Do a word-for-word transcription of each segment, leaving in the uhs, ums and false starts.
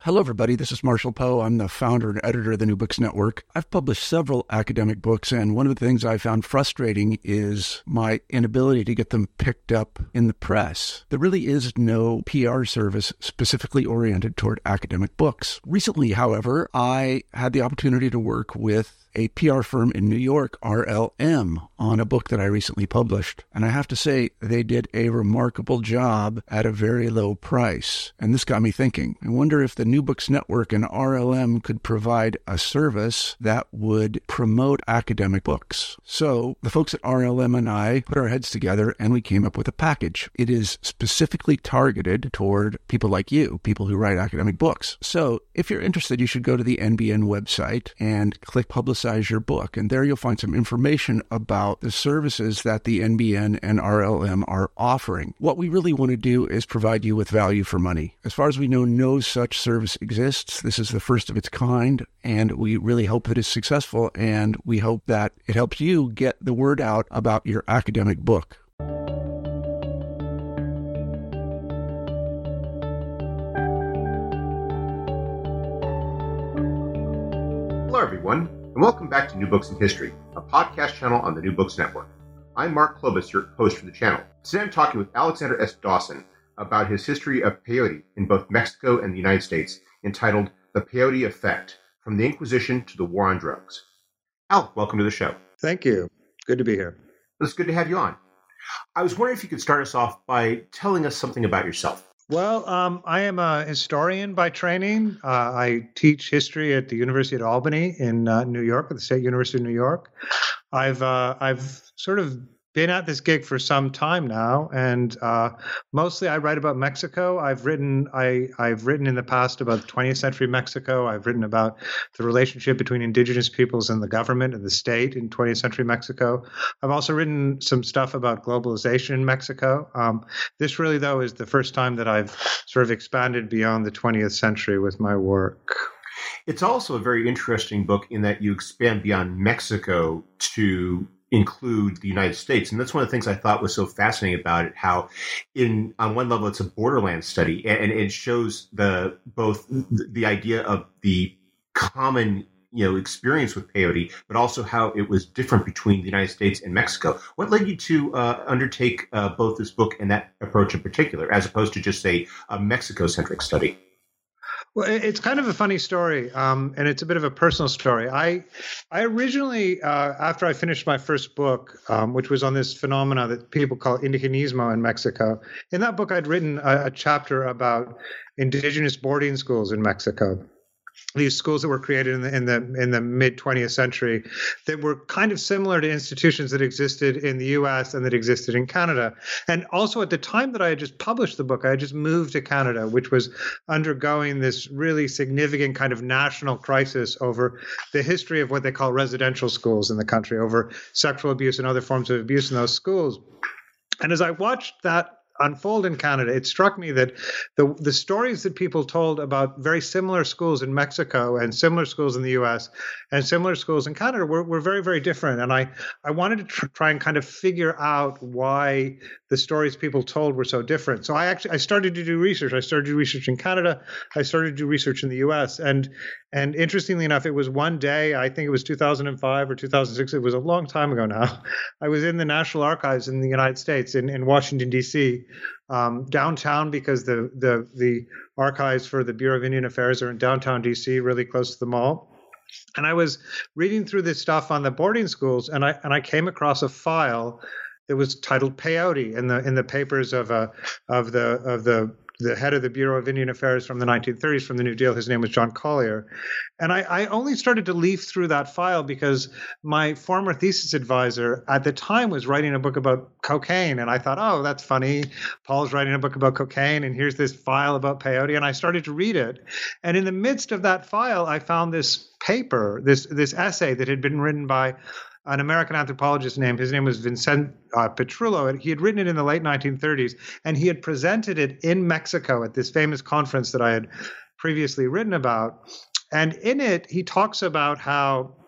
Hello, everybody. This is Marshall Poe. I'm the founder and editor of the New Books Network. I've published several academic books, and one of the things I found frustrating is my inability to get them picked up in the press. There really is no P R service specifically oriented toward academic books. Recently, however, I had the opportunity to work with a P R firm in New York, R L M, on a book that I recently published. And I have to say, they did a remarkable job at a very low price. And this got me thinking. I wonder if the New Books Network and R L M could provide a service that would promote academic books. So the folks at R L M and I put our heads together and we came up with a package. It is specifically targeted toward people like you, people who write academic books. So if you're interested, you should go to the N B N website and click Publicize your book. And there you'll find some information about the services that the N B N and R L M are offering. What we really want to do is provide you with value for money. As far as we know, no such service exists. This is the first of its kind, and we really hope that it's successful, and we hope that it helps you get the word out about your academic book. Hello, everyone, and welcome back to New Books in History, a podcast channel on the New Books Network. I'm Mark Klobus, your host for the channel. Today I'm talking with Alexander S. Dawson about his history of peyote in both Mexico and the United States, entitled The Peyote Effect, From the Inquisition to the War on Drugs. Al, welcome to the show. Thank you. Good to be here. It's good to have you on. I was wondering if you could start us off by telling us something about yourself. Well, um, I am a historian by training. Uh, I teach history at the University of Albany in uh, New York, at the State University of New York. I've uh, I've sort of been at this gig for some time now, and uh, mostly I write about Mexico. I've written I I've written in the past about twentieth century Mexico. I've written about the relationship between indigenous peoples and the government and the state in twentieth century Mexico. I've also written some stuff about globalization in Mexico. Um, this really, though, is the first time that I've sort of expanded beyond the twentieth century with my work. It's also a very interesting book in that you expand beyond Mexico to include the United States. And that's one of the things I thought was so fascinating about it, how in on one level it's a borderland study, and it shows the both the idea of the common you know experience with peyote, but also how it was different between the United States and Mexico. What led you to uh, undertake uh, both this book and that approach in particular, as opposed to just, say, a Mexico-centric study? Well, it's kind of a funny story, um, and it's a bit of a personal story. I, I originally, uh, after I finished my first book, um, which was on this phenomena that people call indigenismo in Mexico, in that book I'd written a, a chapter about indigenous boarding schools in Mexico. These schools that were created in the in the in the mid twentieth century that were kind of similar to institutions that existed in the U S and that existed in Canada. And also at the time that I had just published the book, I had just moved to Canada, which was undergoing this really significant kind of national crisis over the history of what they call residential schools in the country, over sexual abuse and other forms of abuse in those schools. And as I watched that unfold in Canada, it struck me that the the stories that people told about very similar schools in Mexico and similar schools in the U S and similar schools in Canada were, were very, very different. And I, I wanted to tr- try and kind of figure out why the stories people told were so different. So I actually I started to do research. I started to do research in Canada. I started to do research in the U S. And and interestingly enough, it was one day, I think it was two thousand five or two thousand six. It was a long time ago now. I was in the National Archives in the United States in, in Washington, D C, um, downtown, because the, the, the archives for the Bureau of Indian Affairs are in downtown D C, really close to the mall. And I was reading through this stuff on the boarding schools, and I and I came across a file that was titled Peyote in the in the papers of a of the of the the head of the Bureau of Indian Affairs from the nineteen thirties, from the New Deal. His name was John Collier. And I, I only started to leaf through that file because my former thesis advisor at the time was writing a book about cocaine. And I thought, oh, that's funny. Paul's writing a book about cocaine, and here's this file about peyote. And I started to read it. And in the midst of that file, I found this paper, this this essay that had been written by an American anthropologist named, his name was Vincent uh, Petrullo, and he had written it in the late nineteen thirties, and he had presented it in Mexico at this famous conference that I had previously written about. And in it, he talks about how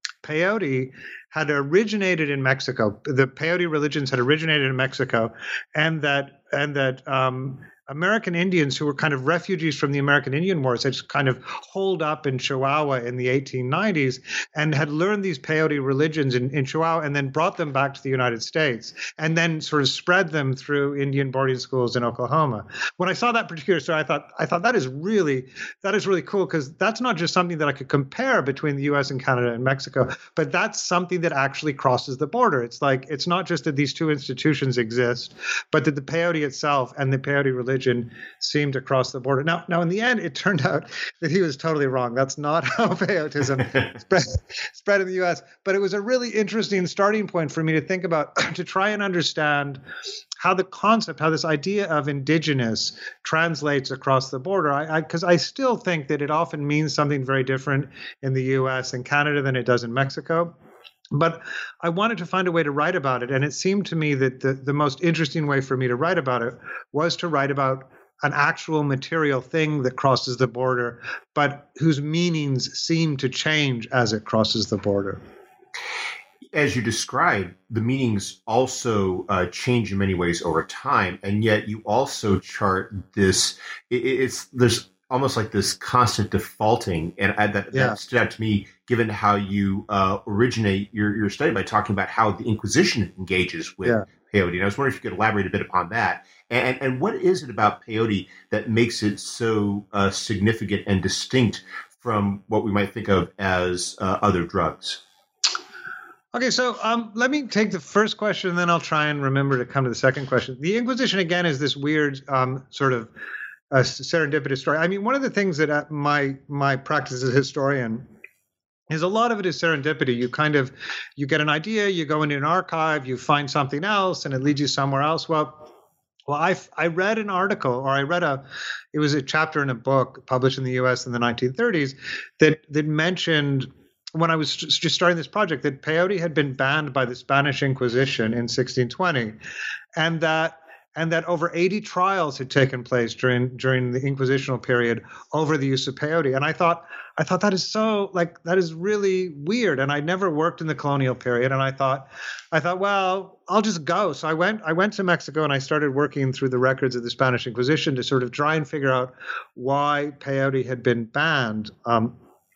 peyote had originated in Mexico. The peyote religions had originated in Mexico, and that and that um, American Indians who were kind of refugees from the American Indian Wars had kind of holed up in Chihuahua in the eighteen nineties and had learned these peyote religions in, in Chihuahua and then brought them back to the United States and then sort of spread them through Indian boarding schools in Oklahoma. When I saw that particular story, I thought, I thought that is really, that is really cool, because that's not just something that I could compare between the U S and Canada and Mexico, but that's something that actually crosses the border. It's like, it's not just that these two institutions exist, but that the peyote itself and the peyote religion seemed to cross the border. Now, now in the end, it turned out that he was totally wrong. That's not how peyotism spread, spread in the U S. But it was a really interesting starting point for me to think about, to try and understand how the concept, how this idea of indigenous translates across the border. I, because I, I still think that it often means something very different in the U S and Canada than it does in Mexico. But I wanted to find a way to write about it. And it seemed to me that the, the most interesting way for me to write about it was to write about an actual material thing that crosses the border, but whose meanings seem to change as it crosses the border. As you described, the meanings also uh, change in many ways over time. And yet you also chart this, it, it's there's almost like this constant defaulting. And I, that, yeah. that stood out to me, given how you uh, originate your, your study by talking about how the Inquisition engages with yeah. peyote. And I was wondering if you could elaborate a bit upon that. And, and what is it about peyote that makes it so uh, significant and distinct from what we might think of as uh, other drugs? Okay, so um, let me take the first question, and then I'll try and remember to come to the second question. The Inquisition, again, is this weird um, sort of uh, serendipitous story. I mean, one of the things that at my my practice as a historian is a lot of it is serendipity. You kind of, you get an idea, you go into an archive, you find something else, and it leads you somewhere else. Well, well, I I read an article, or I read a, it was a chapter in a book published in the U S in the nineteen thirties that that mentioned, when I was just starting this project, that peyote had been banned by the Spanish Inquisition in sixteen twenty, and that and that over eighty trials had taken place during during the Inquisitional period over the use of peyote. And I thought, I thought that is so, like, that is really weird. And I never worked in the colonial period. And I thought, I thought, well, I'll just go. So I went, I went to Mexico and I started working through the records of the Spanish Inquisition to sort of try and figure out why peyote had been banned. Um,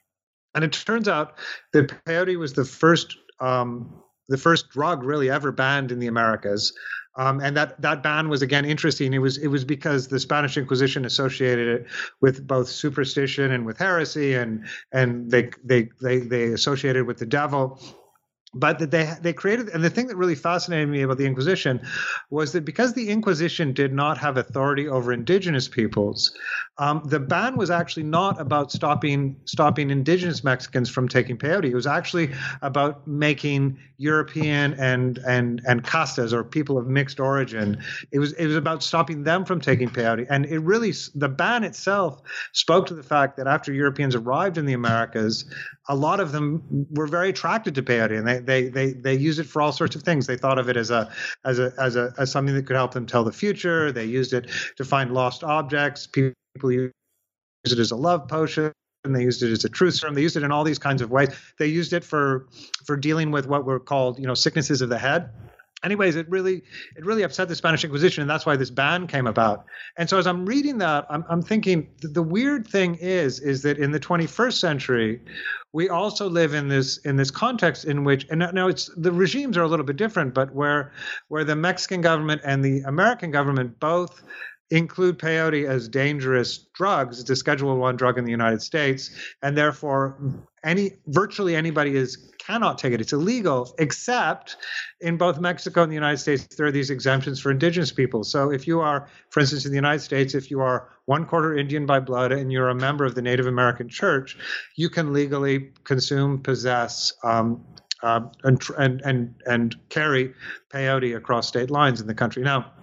And it turns out that peyote was the first um, the first drug really ever banned in the Americas. Um, and that, that ban was, again, interesting. It was it was because the Spanish Inquisition associated it with both superstition and with heresy, and and they they they they associated it with the devil. But that they they created, and the thing that really fascinated me about the Inquisition was that because the Inquisition did not have authority over indigenous peoples, um, the ban was actually not about stopping stopping indigenous Mexicans from taking peyote. It was actually about making European and and and castas, or people of mixed origin. It was it was about stopping them from taking peyote, and it really, the ban itself spoke to the fact that after Europeans arrived in the Americas, a lot of them were very attracted to peyote, and they They they they use it for all sorts of things. They thought of it as a as a as a as something that could help them tell the future. They used it to find lost objects. People use it as a love potion. And they used it as a truth serum. They used it in all these kinds of ways. They used it for for dealing with what were called, you know, sicknesses of the head. Anyways, it really it really upset the Spanish Inquisition, and that's why this ban came about. And so as I'm reading that, I'm I'm thinking th- the weird thing is is that in the twenty-first century, we also live in this in this context in which, and now it's the regimes are a little bit different, but where where the Mexican government and the American government both include peyote as dangerous drugs. It's a Schedule One drug in the United States, and therefore any virtually anybody is cannot take it. It's illegal, except in both Mexico and the United States, there are these exemptions for indigenous people. So if you are, for instance, in the United States, if you are one quarter Indian by blood and you're a member of the Native American Church, you can legally consume, possess, um, uh, and, and and and carry peyote across state lines in the country. Now,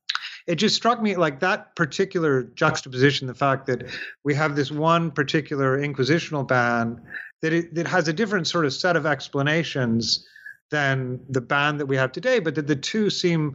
it just struck me, like, that particular juxtaposition, the fact that we have this one particular inquisitional ban that it that has a different sort of set of explanations than the ban that we have today, but that the two seem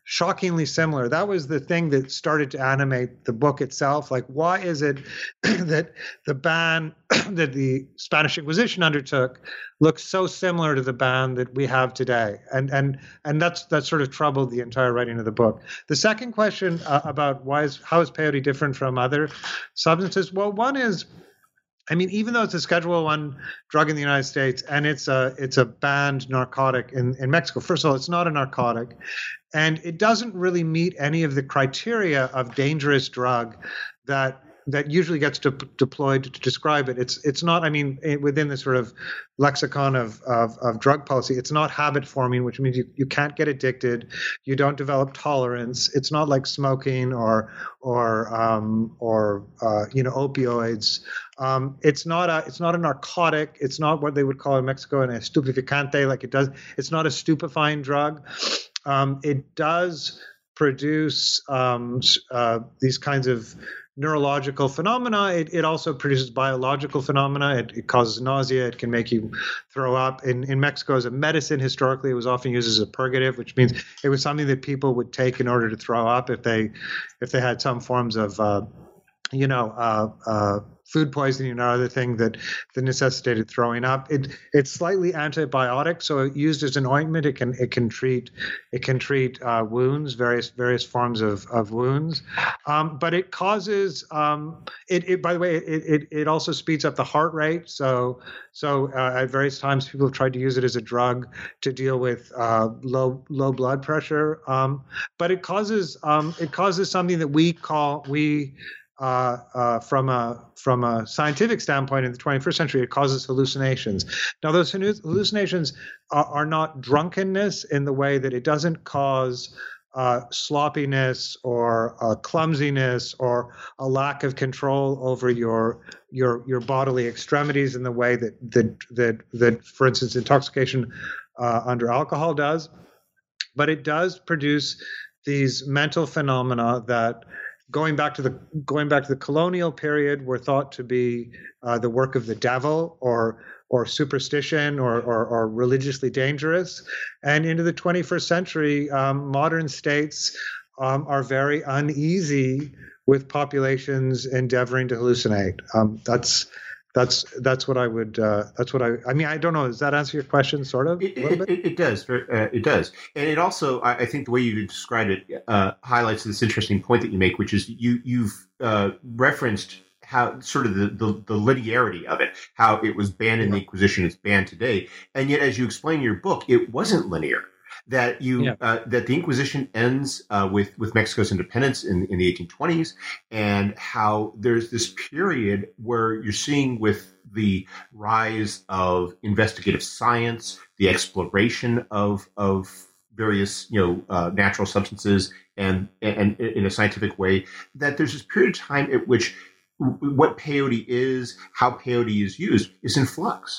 shockingly similar. That was the thing that started to animate the book itself. Like, why is it that the ban that the Spanish Inquisition undertook looks so similar to the ban that we have today? And and and that's that sort of troubled the entire writing of the book. The second question uh, about why is how is peyote different from other substances? Well, one is, I mean, even though it's a Schedule One drug in the United States and it's a it's a banned narcotic in, in Mexico, first of all, it's not a narcotic, and it doesn't really meet any of the criteria of dangerous drug that that usually gets de- deployed to describe it. It's it's not. I mean, it, within the sort of lexicon of, of of drug policy, it's not habit forming, which means you, you can't get addicted, you don't develop tolerance. It's not like smoking or or um, or uh, you know opioids. Um, it's not a it's not a narcotic. It's not what they would call in Mexico an estupefaciente. Like it does. It's not a stupefying drug. Um, it does produce um, uh, these kinds of neurological phenomena. It, it also produces biological phenomena. It, it causes nausea. It can make you throw up. In, in Mexico, as a medicine, historically, it was often used as a purgative, which means it was something that people would take in order to throw up if they if they had some forms of uh, you know, uh, uh, food poisoning or other thing that, that necessitated throwing up. It it's slightly antibiotic, so used as an ointment, it can it can treat it can treat uh, wounds, various various forms of, of wounds. Um, but it causes um, it, it. By the way, it, it it also speeds up the heart rate. So so uh, at various times, people have tried to use it as a drug to deal with uh, low low blood pressure. Um, but it causes um, it causes something that we call we. Uh, uh, from a from a scientific standpoint in the twenty-first century, it causes hallucinations. Now, those hallucinations are, are not drunkenness in the way that it doesn't cause uh, sloppiness or uh, clumsiness or a lack of control over your your your bodily extremities in the way that that that, that for instance, intoxication uh, under alcohol does. But it does produce these mental phenomena that, Going back to the going back to the colonial period, were thought to be uh, the work of the devil or or superstition or, or, or religiously dangerous. And into the twenty-first century, um, modern states um, are very uneasy with populations endeavoring to hallucinate. Um, that's that's that's what I would. Uh, that's what I. I mean, I don't know. Does that answer your question? Sort of. It, it, it, it does. Uh, it does, and it also. I, I think the way you described it uh, highlights this interesting point that you make, which is you you've uh, referenced how sort of the, the, the linearity of it, how it was banned in the Inquisition, it's banned today, and yet as you explain in your book, it wasn't linear. That you yeah. uh, that the Inquisition ends uh, with with Mexico's independence in, in the eighteen twenties, and how there's this period where you're seeing with the rise of investigative science, the exploration of of various you know uh, natural substances, and and in a scientific way, that there's this period of time at which what peyote is, how peyote is used, is in flux.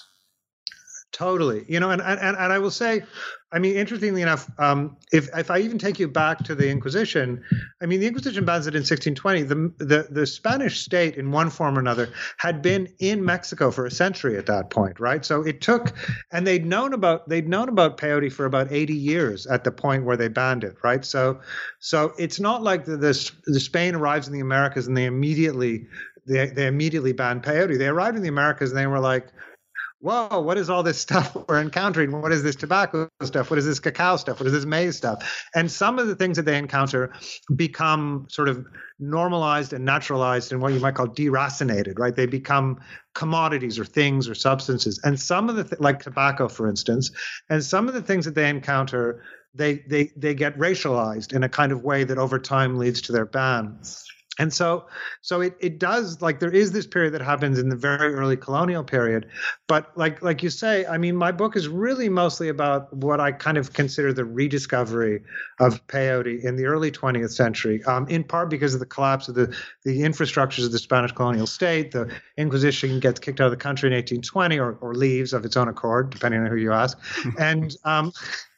Totally. You know, and, and, and I will say, I mean, interestingly enough, um, if if I even take you back to the Inquisition, I mean, the Inquisition bans it in sixteen twenty. The, the the Spanish state, in one form or another, had been in Mexico for a century at that point, right? So it took, and they'd known about they'd known about peyote for about eighty years at the point where they banned it, right? So so it's not like the the, the Spain arrives in the Americas and they immediately they they immediately banned peyote. They arrived in the Americas and they were like, whoa, what is all this stuff we're encountering? What is this tobacco stuff? What is this cacao stuff? What is this maize stuff? And some of the things that they encounter become sort of normalized and naturalized and what you might call deracinated, right? They become commodities or things or substances. And some of the, th- like tobacco, for instance, and some of the things that they encounter, they they they get racialized in a kind of way that over time leads to their ban. And so, so it, it does, like, there is this period that happens in the very early colonial period. But like like you say, I mean, my book is really mostly about what I kind of consider the rediscovery of peyote in the early twentieth century, um, in part because of the collapse of the, the infrastructures of the Spanish colonial state. The Inquisition gets kicked out of the country in eighteen twenty or, or leaves of its own accord, depending on who you ask. And um,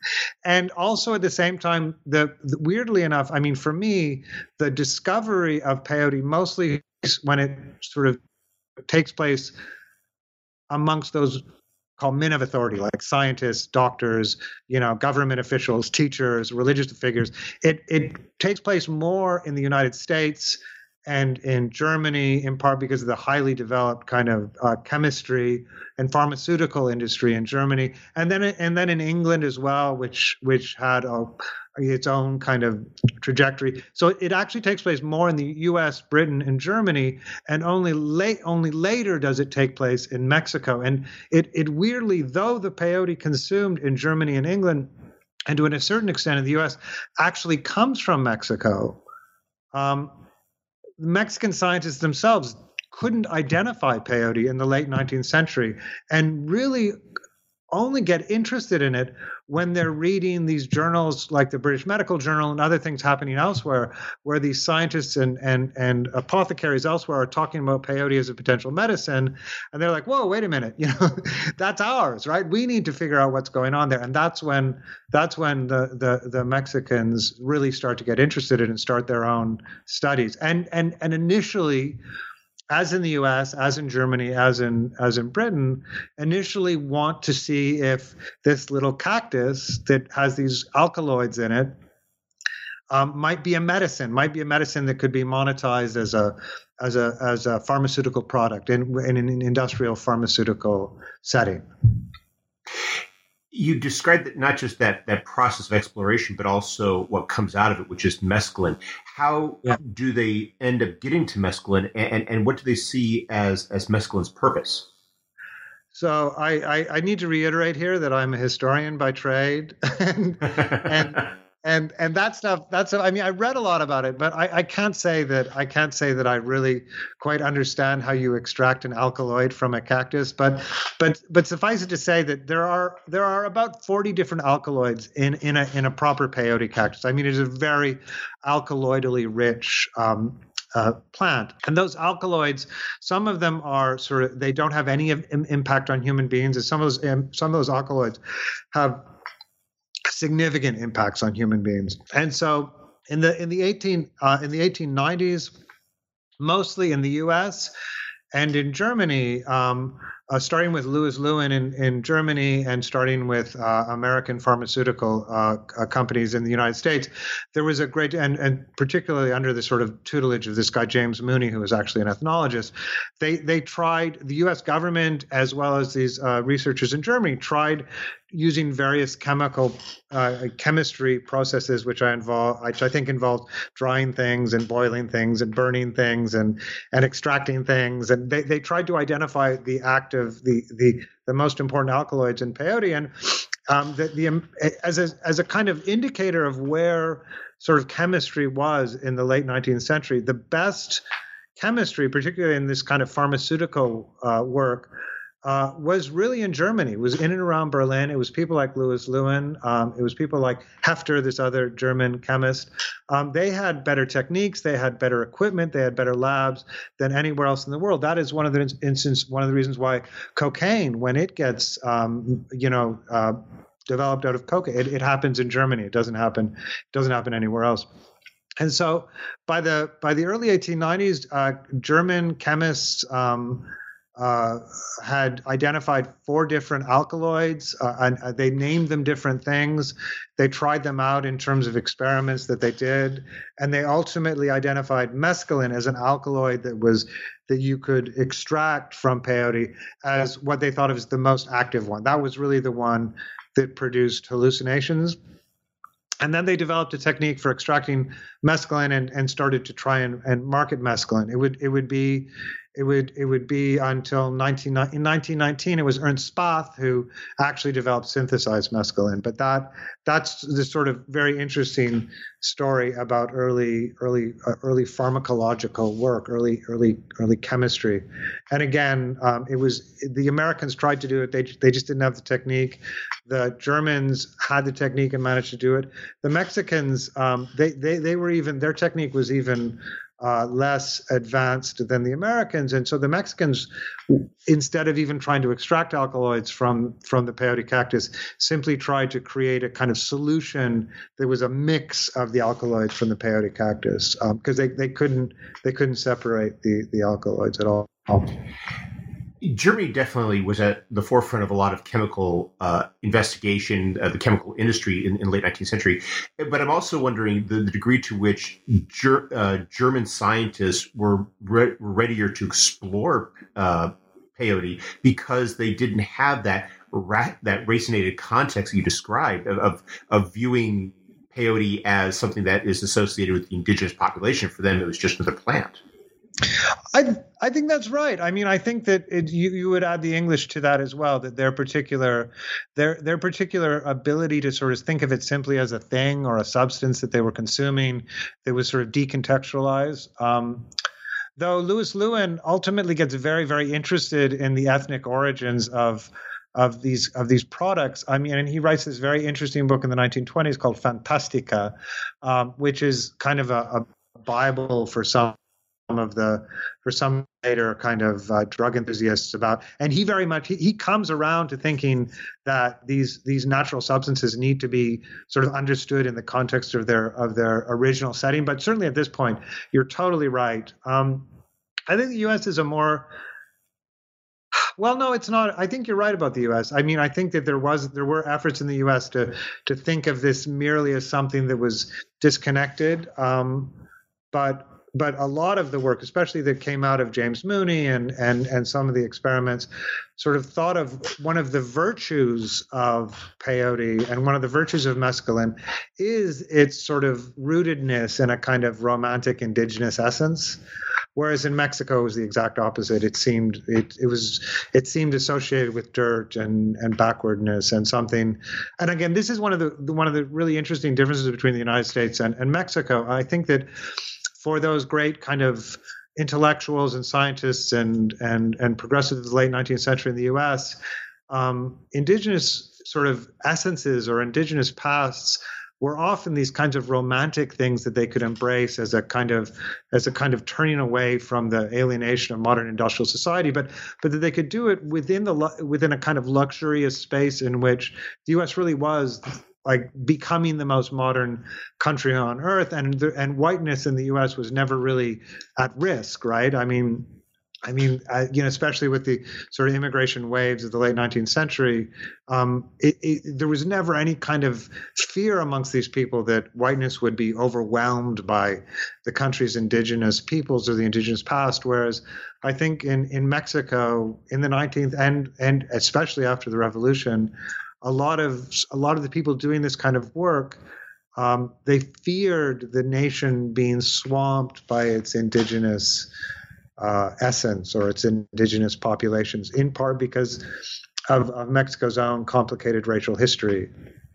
and also at the same time, the, the weirdly enough, I mean, for me, the discovery of peyote mostly when it sort of takes place amongst those call men of authority, like scientists, doctors, you know, government officials, teachers, religious figures. It it takes place more in the United States and in Germany, in part because of the highly developed kind of uh, chemistry and pharmaceutical industry in Germany, and then and then in England as well, which which had a, its own kind of trajectory. So it actually takes place more in the U S, Britain, and Germany, and only late only later does it take place in Mexico. And it it weirdly, though the peyote consumed in Germany and England, and to a certain extent in the U S, actually comes from Mexico. Um, Mexican scientists themselves couldn't identify peyote in the late nineteenth century, and really only get interested in it when they're reading these journals like the British Medical Journal and other things happening elsewhere, where these scientists and and and apothecaries elsewhere are talking about peyote as a potential medicine, and they're like, whoa, wait a minute, you know, that's ours, right? We need to figure out what's going on there. And that's when that's when the the the Mexicans really start to get interested in it and start their own studies. And and and initially, as in the U S, as in Germany, as in as in Britain, initially want to see if this little cactus that has these alkaloids in it um, might be a medicine, might be a medicine that could be monetized as a as a as a pharmaceutical product in, in an industrial pharmaceutical setting. You described that, not just that that process of exploration, but also what comes out of it, which is mescaline. How yeah. do they end up getting to mescaline, and, and, and what do they see as, as mescaline's purpose? So I, I, I need to reiterate here that I'm a historian by trade, and, and and and that stuff. That's I mean I read a lot about it, but I, I can't say that I can't say that I really quite understand how you extract an alkaloid from a cactus. But but but suffice it to say that there are there are about forty different alkaloids in in a in a proper peyote cactus. I mean, it is a very alkaloidally rich Um, Uh, plant. And those alkaloids, some of them are sort of, they don't have any im- impact on human beings. And some of those, um, some of those alkaloids have significant impacts on human beings. And so in the, in the eighteen, uh, in the eighteen nineties, mostly in the U S and in Germany, um, uh, starting with Louis Lewin in, in Germany and starting with uh, American pharmaceutical uh, uh, companies in the United States, there was a great, and, and particularly under the sort of tutelage of this guy, James Mooney, who was actually an ethnologist, they they tried, the U S government as well as these uh, researchers in Germany tried using various chemical uh, chemistry processes, which I involve, which I think involved drying things and boiling things and burning things and and extracting things, and they, they tried to identify the active, the the the most important alkaloids in peyote, and um, the, the as a as a kind of indicator of where sort of chemistry was in the late nineteenth century. The best chemistry, particularly in this kind of pharmaceutical uh, work, Uh, was really in Germany. It was in and around Berlin. It was people like Louis Lewin. Um, it was people like Hefter, this other German chemist. Um, they had better techniques. They had better equipment. They had better labs than anywhere else in the world. That is one of the instance, one of the reasons why cocaine, when it gets, um, you know, uh, developed out of coca, it, it happens in Germany. It doesn't happen. It doesn't happen anywhere else. And so, by the by the early eighteen nineties, uh, German chemists Um, Uh, had identified four different alkaloids, uh, and uh, they named them different things. They tried them out in terms of experiments that they did, and they ultimately identified mescaline as an alkaloid that was that you could extract from peyote as what they thought of as the most active one. That was really the one that produced hallucinations. And then they developed a technique for extracting mescaline and, and started to try and, and market mescaline. It would it would be it would it would be until nineteen in nineteen nineteen it was Ernst Spath who actually developed synthesized mescaline. But that that's the sort of very interesting story about early early uh, early pharmacological work, early early early chemistry. And again, um, it was the Americans tried to do it. They they just didn't have the technique. The Germans had the technique and managed to do it. The Mexicans, um, they they they were even their technique was even uh, less advanced than the Americans, and so the Mexicans, instead of even trying to extract alkaloids from from the peyote cactus, simply tried to create a kind of solution that was a mix of the alkaloids from the peyote cactus, because um, they they couldn't they couldn't separate the the alkaloids at all. Germany definitely was at the forefront of a lot of chemical uh, investigation, uh, the chemical industry in, in the late nineteenth century. But I'm also wondering the, the degree to which ger- uh, German scientists were re- readier to explore uh, peyote because they didn't have that ra- that racinated context you described of, of, of viewing peyote as something that is associated with the indigenous population. For them, it was just another plant. I I think that's right. I mean, I think that it, you you would add the English to that as well. That their particular their their particular ability to sort of think of it simply as a thing or a substance that they were consuming that was sort of decontextualized. Um, though Louis Lewin ultimately gets very very interested in the ethnic origins of of these of these products. I mean, and he writes this very interesting book in the nineteen twenties called Fantastica, um, which is kind of a, a Bible for some. of the for some later kind of uh, drug enthusiasts about, and he very much he, he comes around to thinking that these these natural substances need to be sort of understood in the context of their of their original setting. But certainly at this point, you're totally right. Um, I think the U S is a more well, no, it's not. I think you're right about the U S. I mean, I think that there was there were efforts in the U S to to think of this merely as something that was disconnected, um, but. But a lot of the work, especially that came out of James Mooney and and and some of the experiments, sort of thought of one of the virtues of peyote and one of the virtues of mescaline is its sort of rootedness in a kind of romantic indigenous essence. Whereas in Mexico it was the exact opposite. It seemed it it was it seemed associated with dirt and and backwardness and something. And again, this is one of the one of the really interesting differences between the United States and, and Mexico. I think that for those great kind of intellectuals and scientists and and and progressives of the late nineteenth century in the U S, um, indigenous sort of essences or indigenous pasts were often these kinds of romantic things that they could embrace as a kind of as a kind of turning away from the alienation of modern industrial society, but but that they could do it within the within a kind of luxurious space in which the U S really was like becoming the most modern country on earth, and the, and whiteness in the U S was never really at risk, right? I mean, I mean, uh, you know, especially with the sort of immigration waves of the late nineteenth century, um, it, it, there was never any kind of fear amongst these people that whiteness would be overwhelmed by the country's indigenous peoples or the indigenous past. Whereas I think in in Mexico in the nineteenth and and especially after the revolution, a lot of a lot of the people doing this kind of work, um, they feared the nation being swamped by its indigenous uh, essence or its indigenous populations, in part because of, of Mexico's own complicated racial history.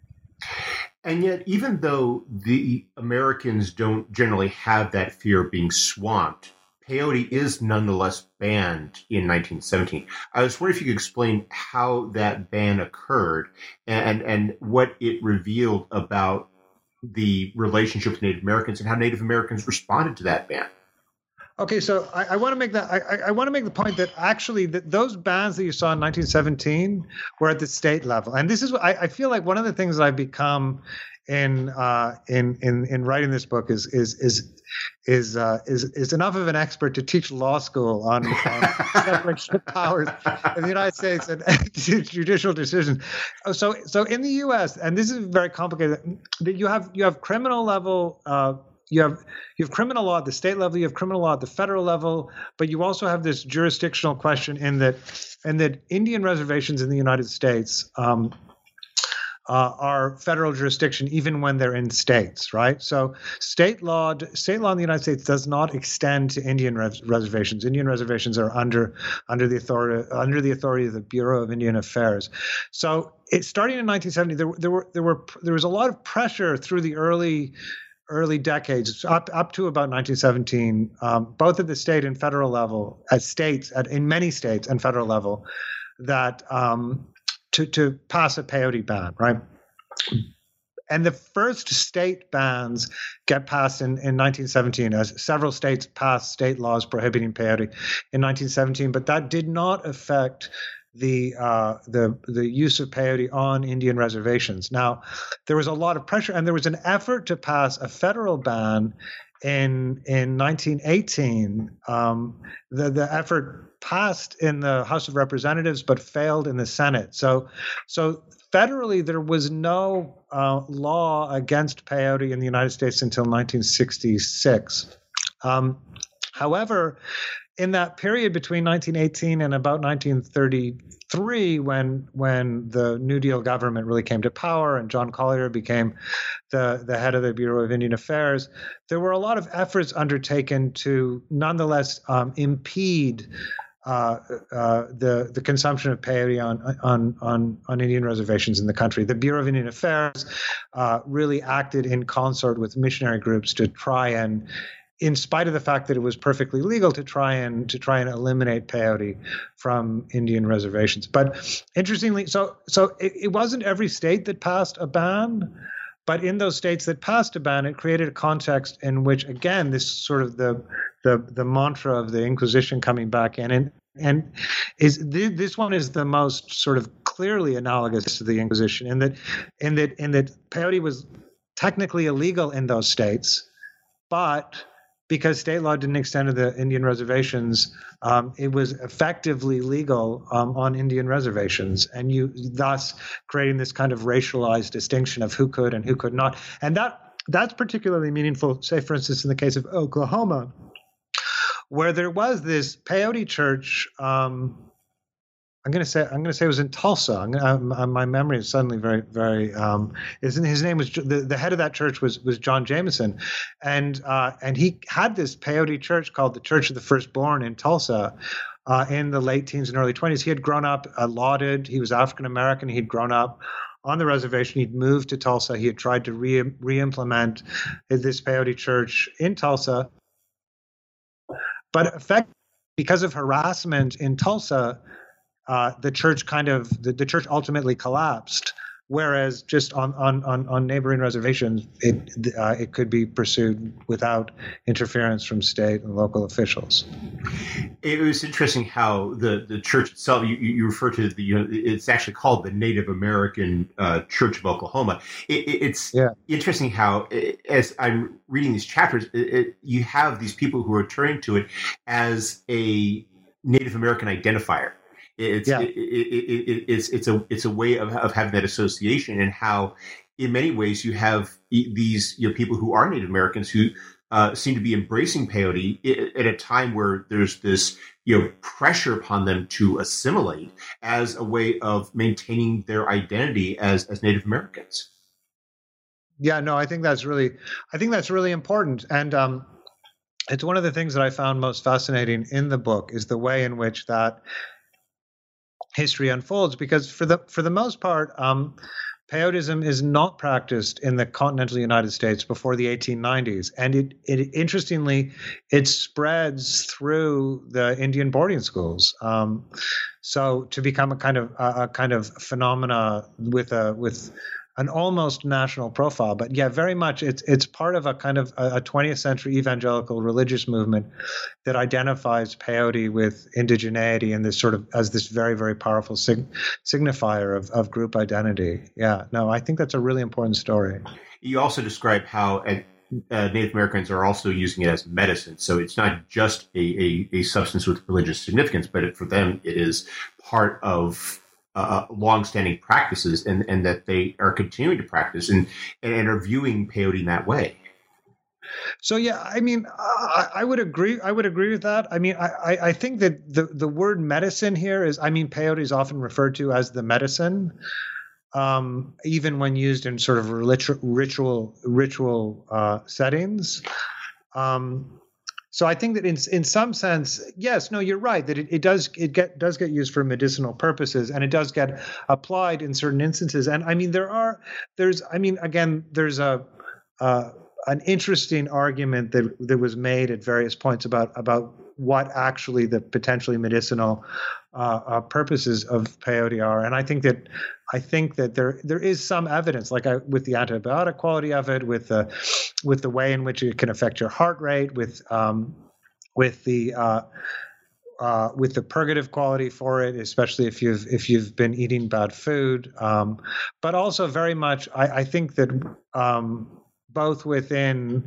And yet, even though the Americans don't generally have that fear of being swamped, peyote is nonetheless banned in nineteen seventeen. I was wondering if you could explain how that ban occurred and and what it revealed about the relationship with Native Americans and how Native Americans responded to that ban. Okay, so I, I want to make that I, I want to make the point that actually that those bans that you saw in nineteen seventeen were at the state level, and this is what I, I feel like one of the things that I've become in uh, in in in writing this book is is is is uh, is is enough of an expert to teach law school on, on separation of powers in the United States and, and judicial decisions. So so in the U S, and this is very complicated, that you have you have criminal level. Uh, You have you have criminal law at the state level, you have criminal law at the federal level, but you also have this jurisdictional question in that, in that Indian reservations in the United States um, uh, are federal jurisdiction even when they're in states, right? So state law, state law in the United States does not extend to Indian res- reservations. Indian reservations are under under the authority under the authority of the Bureau of Indian Affairs. So it starting in nineteen seventy, there there were there were there was a lot of pressure through the early. early decades, up up to about nineteen seventeen, um, both at the state and federal level, at states, at, in many states and federal level, that um, to to pass a peyote ban, right? And the first state bans get passed in, in nineteen seventeen, as several states passed state laws prohibiting peyote in nineteen seventeen, but that did not affect the uh, the the use of peyote on Indian reservations. Now, there was a lot of pressure, and there was an effort to pass a federal ban in in nineteen eighteen, um, the the effort passed in the House of Representatives but failed in the Senate. So, so federally there was no uh, law against peyote in the United States until nineteen sixty-six. Um, however, in that period between nineteen eighteen and about nineteen thirty-three, when when the New Deal government really came to power and John Collier became the, the head of the Bureau of Indian Affairs, there were a lot of efforts undertaken to nonetheless um, impede uh, uh, the the consumption of peyote on, on on on Indian reservations in the country. The Bureau of Indian Affairs uh, really acted in concert with missionary groups to try and, in spite of the fact that it was perfectly legal, to try and to try and eliminate peyote from Indian reservations. But interestingly, so so it, it wasn't every state that passed a ban, but in those states that passed a ban, it created a context in which, again, this sort of the the the mantra of the Inquisition coming back in, and and is th- this one is the most sort of clearly analogous to the Inquisition in that in that in that peyote was technically illegal in those states, but because state law didn't extend to the Indian reservations, um, it was effectively legal um, on Indian reservations, and you thus creating this kind of racialized distinction of who could and who could not. And that that's particularly meaningful, say, for instance, in the case of Oklahoma, where there was this peyote church. Um, I'm going to say I'm going to say it was in Tulsa. I'm gonna, I'm, my memory is suddenly very, very. Um, isn't his name was the, the head of that church was was John Jameson, and uh, and he had this peyote church called the Church of the Firstborn in Tulsa, uh, in the late teens and early twenties. He had grown up uh, lauded. He was African American. He'd grown up on the reservation. He'd moved to Tulsa. He had tried to re re-implement this peyote church in Tulsa, but effectively, because of harassment in Tulsa, Uh, the church kind of the, the church ultimately collapsed, whereas just on on on, on neighboring reservations, it uh, it could be pursued without interference from state and local officials. It was interesting how the, the church itself, you, you refer to the, you know, it's actually called the Native American uh, Church of Oklahoma. It, it, it's yeah. interesting how, as I'm reading these chapters, it, it, you have these people who are turning to it as a Native American identifier. It's yeah. it, it, it, it, it's it's a it's a way of of having that association, and how, in many ways, you have these you know people who are Native Americans who uh, seem to be embracing peyote at a time where there's this you know pressure upon them to assimilate as a way of maintaining their identity as as Native Americans. Yeah, no, I think that's really I think that's really important, and um, it's one of the things that I found most fascinating in the book is the way in which that history unfolds, because for the for the most part, um, peyotism is not practiced in the continental United States before the eighteen nineties, and it, it interestingly it spreads through the Indian boarding schools. Um, so to become a kind of a, a kind of phenomena with a with an almost national profile, but yeah, very much it's it's part of a kind of a twentieth century evangelical religious movement that identifies peyote with indigeneity and this sort of as this very very powerful sig- signifier of of group identity. Yeah, no, I think that's a really important story. You also describe how uh, Native Americans are also using it as medicine, so it's not just a a, a substance with religious significance, but it, for them it is part of Uh, long-standing practices, and, and that they are continuing to practice and, and, and are viewing peyote in that way. So yeah, I mean, I, I would agree. I would agree with that. I mean, I, I think that the, the word medicine here is, I mean, peyote is often referred to as the medicine, um, even when used in sort of ritual ritual ritual uh, settings. Um, So I think that in in some sense, yes, no, you're right that it, it does it get does get used for medicinal purposes, and it does get applied in certain instances. And I mean, there are there's I mean, again, there's a uh, an interesting argument that that was made at various points about about what actually the potentially medicinal uh, uh, purposes of peyote are. And I think that I think that there there is some evidence, like I, with the antibiotic quality of it, with the with the way in which it can affect your heart rate, with um, with the uh, uh, with the purgative quality for it, especially if you've if you've been eating bad food, um, but also very much I, I think that um, both within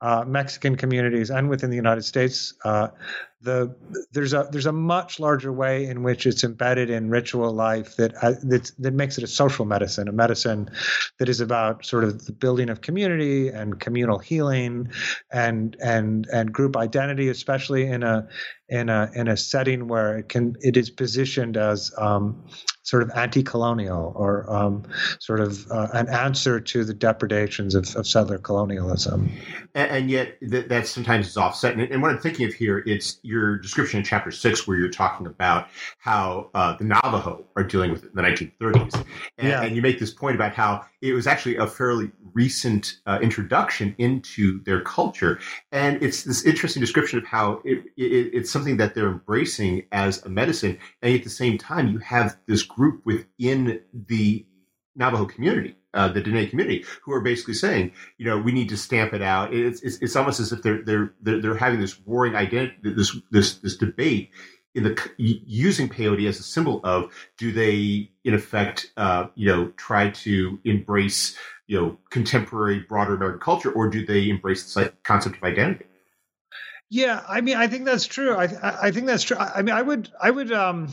uh, Mexican communities and within the United States, uh, the there's a there's a much larger way in which it's embedded in ritual life that uh, that that makes it a social medicine, a medicine that is about sort of the building of community and communal healing and and and group identity, especially in a in a in a setting where it can it is positioned as um, sort of anti-colonial or um, sort of uh, an answer to the depredations of, of settler colonialism. And, and yet th- that sometimes is offset. And, and what I'm thinking of here, it's your description in chapter six, where you're talking about how uh, the Navajo are dealing with it in the nineteen thirties. And, Yeah. and you make this point about how it was actually a fairly recent uh, introduction into their culture. And it's this interesting description of how it, it, it's something that they're embracing as a medicine. And at the same time, you have this group within the Navajo community, uh, the Dene community, who are basically saying, you know, we need to stamp it out. It's it's, it's almost as if they're they're they're, they're having this warring identity, this this this debate in the using peyote as a symbol of, do they in effect, uh, you know, try to embrace, you know, contemporary broader American culture, or do they embrace the concept of identity? Yeah, I mean, I think that's true. I I think that's true. I mean, I would I would um.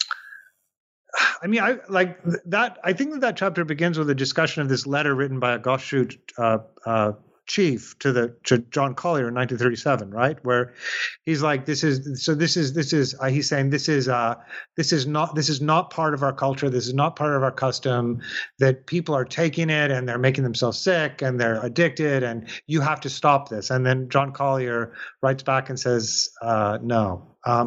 I mean, I like that. I think that that chapter begins with a discussion of this letter written by a Goshute uh, uh, chief to the to John Collier in nineteen thirty-seven, right? Where he's like, "This is so. This is this is." Uh, he's saying, "This is uh, this is not this is not part of our culture. This is not part of our custom. That people are taking it and they're making themselves sick and they're addicted, and you have to stop this." And then John Collier writes back and says, uh, "No." Um,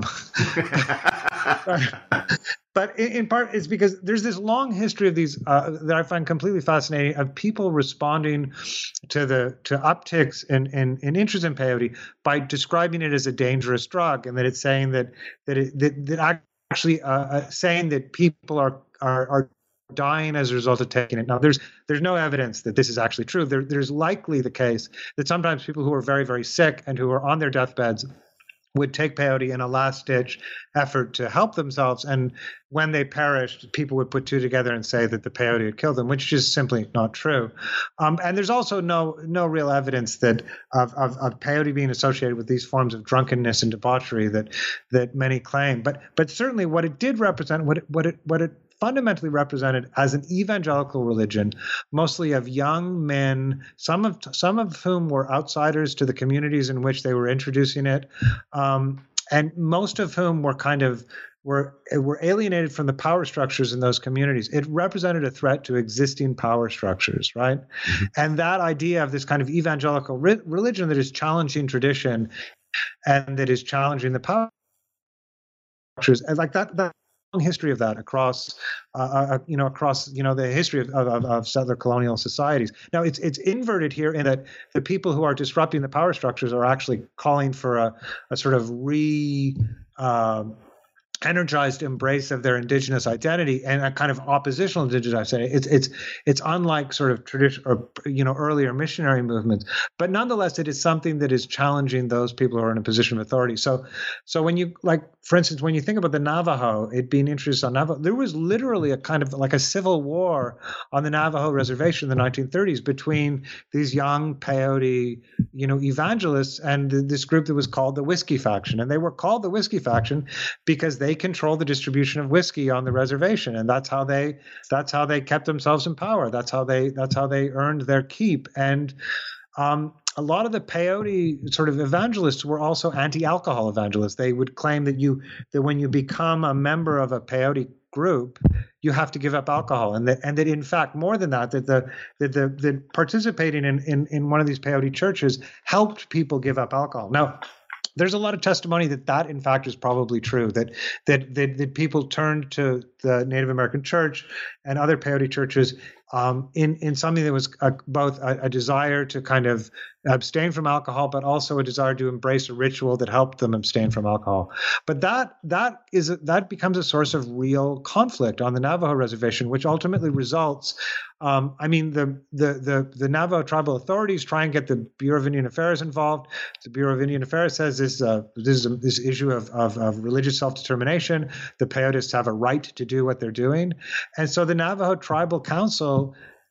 But in, in part, it's because there's this long history of these uh, that I find completely fascinating, of people responding to the to upticks in, in, in interest in peyote by describing it as a dangerous drug, and that it's saying that that it, that, that actually uh, uh, saying that people are are are dying as a result of taking it. Now, there's there's no evidence that this is actually true. There, there's likely the case that sometimes people who are very very sick and who are on their deathbeds would take peyote in a last-ditch effort to help themselves, and when they perished, people would put two together and say that the peyote had killed them, which is simply not true. Um, and there's also no no real evidence that of, of, of peyote being associated with these forms of drunkenness and debauchery that that many claim. But but certainly, what it did represent, what it, what it what it fundamentally represented as an evangelical religion, mostly of young men, some of some of whom were outsiders to the communities in which they were introducing it, um, and most of whom were kind of were were alienated from the power structures in those communities. It represented a threat to existing power structures, right? Mm-hmm. And that idea of this kind of evangelical re- religion that is challenging tradition and that is challenging the power structures, and like that that. history of that across, uh, uh, you know, across, you know, the history of, of, of settler colonial societies. Now, it's it's inverted here in that the people who are disrupting the power structures are actually calling for a, a sort of re. Uh, energized embrace of their indigenous identity and a kind of oppositional indigenous identity. It's it's it's unlike sort of tradition or you know earlier missionary movements, but nonetheless, it is something that is challenging those people who are in a position of authority. So, so when you like, for instance, when you think about the Navajo, it being introduced on Navajo, there was literally a kind of like a civil war on the Navajo reservation in the nineteen thirties between these young peyote, you know, evangelists and this group that was called the Whiskey Faction, and they were called the Whiskey Faction because they They control the distribution of whiskey on the reservation, and that's how they that's how they kept themselves in power. That's how they that's how they earned their keep. And um, a lot of the peyote sort of evangelists were also anti-alcohol evangelists. They would claim that you that when you become a member of a peyote group, you have to give up alcohol, and that and that in fact more than that, that the that the that participating in in in one of these peyote churches helped people give up alcohol. Now, there's a lot of testimony that that, in fact, is probably true, that that that, that people turned to the Native American church and other peyote churches um, in, in something that was a, both a, a desire to kind of abstain from alcohol, but also a desire to embrace a ritual that helped them abstain from alcohol. But that that is a, that becomes a source of real conflict on the Navajo reservation, which ultimately results. Um, I mean, the, the the the Navajo tribal authorities try and get the Bureau of Indian Affairs involved. The Bureau of Indian Affairs says this uh, this is a, this issue of, of of religious self-determination. The peyotists have a right to do what they're doing, and so the Navajo Tribal Council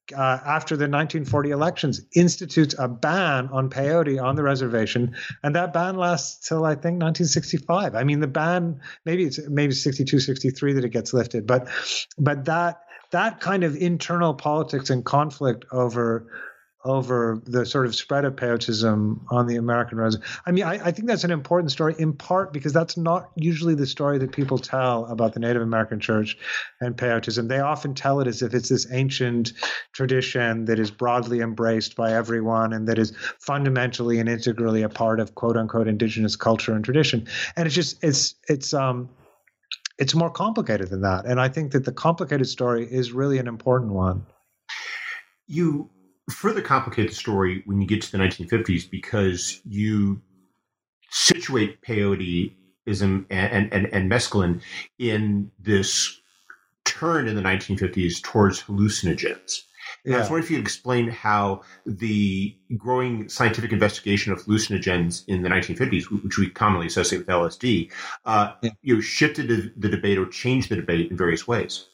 uh, after the nineteen forty elections, institutes a ban on peyote on the reservation, and that ban lasts till I think nineteen sixty-five. I mean, the ban maybe it's maybe sixty-two, sixty-three that it gets lifted, but but that that kind of internal politics and conflict over over the sort of spread of peyotism on the American reservation. I mean, I, I think that's an important story, in part because that's not usually the story that people tell about the Native American church and peyotism. They often tell it as if it's this ancient tradition that is broadly embraced by everyone and that is fundamentally and integrally a part of quote unquote indigenous culture and tradition. And it's just, it's, it's, um, it's more complicated than that. And I think that the complicated story is really an important one. You further complicate the story when you get to the nineteen fifties because you situate peyoteism and, and, and, and mescaline in this turn in the nineteen fifties towards hallucinogens. Yeah. I was wondering if you could explain how the growing scientific investigation of hallucinogens in the nineteen fifties, which we commonly associate with L S D, uh, yeah. you know, shifted the debate or changed the debate in various ways.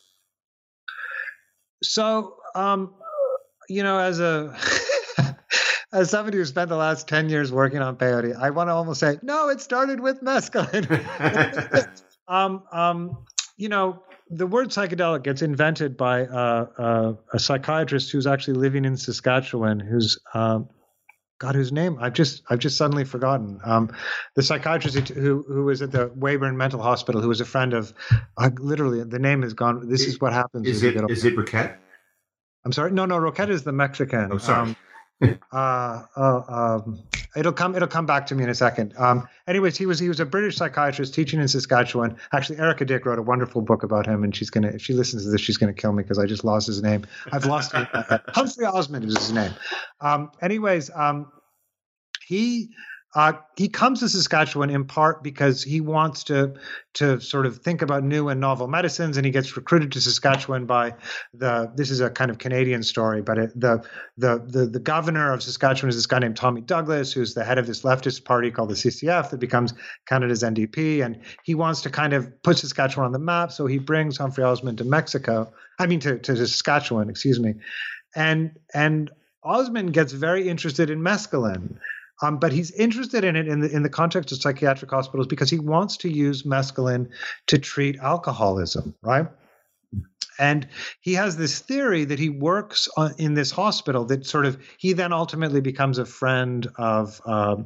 So, um, you know, as a as somebody who spent the last ten years working on peyote, I want to almost say, no, it started with mescaline. um, um, you know, the word psychedelic gets invented by uh, uh, a psychiatrist who's actually living in Saskatchewan, who's um, God, whose name I've just I've just suddenly forgotten. Um, the psychiatrist who who was at the Weyburn Mental Hospital, who was a friend of, uh, literally, the name is gone. This is what happens. Is it is it Roquette? I'm sorry. No, no. Roquette is the Mexican. Oh, sorry. Um, uh, uh, um, it'll come. It'll come back to me in a second. Um, anyways, he was he was a British psychiatrist teaching in Saskatchewan. Actually, Erica Dick wrote a wonderful book about him, and she's gonna. If she listens to this, she's gonna kill me because I just lost his name. I've lost it. Humphrey Osmond is his name. Um, anyways, um, he. Uh, he comes to Saskatchewan in part because he wants to to sort of think about new and novel medicines, and he gets recruited to Saskatchewan by the. This is a kind of Canadian story, but it, the, the the the governor of Saskatchewan is this guy named Tommy Douglas, who's the head of this leftist party called the C C F that becomes Canada's N D P, and he wants to kind of put Saskatchewan on the map. So he brings Humphrey Osmond to Mexico. I mean to to Saskatchewan, excuse me, and and Osmond gets very interested in mescaline. Um, but he's interested in it in the in the context of psychiatric hospitals because he wants to use mescaline to treat alcoholism, right? And he has this theory that he works on, in this hospital that sort of he then ultimately becomes a friend of. Um,